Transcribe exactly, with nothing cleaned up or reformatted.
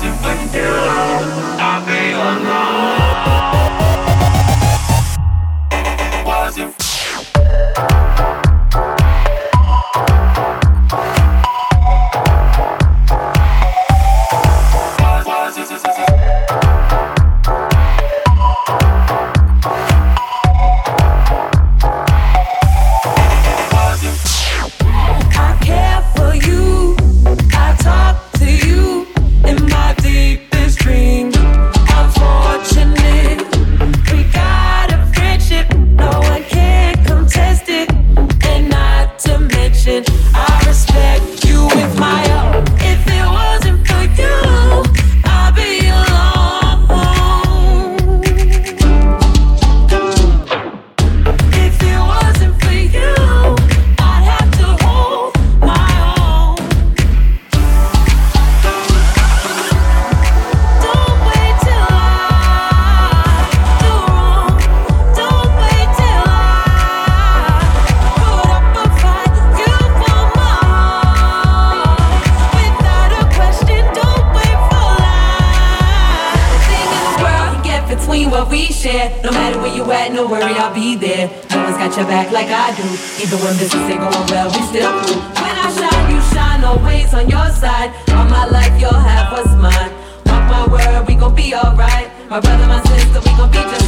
No matter where you at, no worry, I'll be there. No one's got your back like I do. Even when business ain't going well, we still cool. When I shine, you shine, always on your side. All my life, you'll have what's mine. Mark my word, we gon' be alright. My brother, my sister, we gon' be just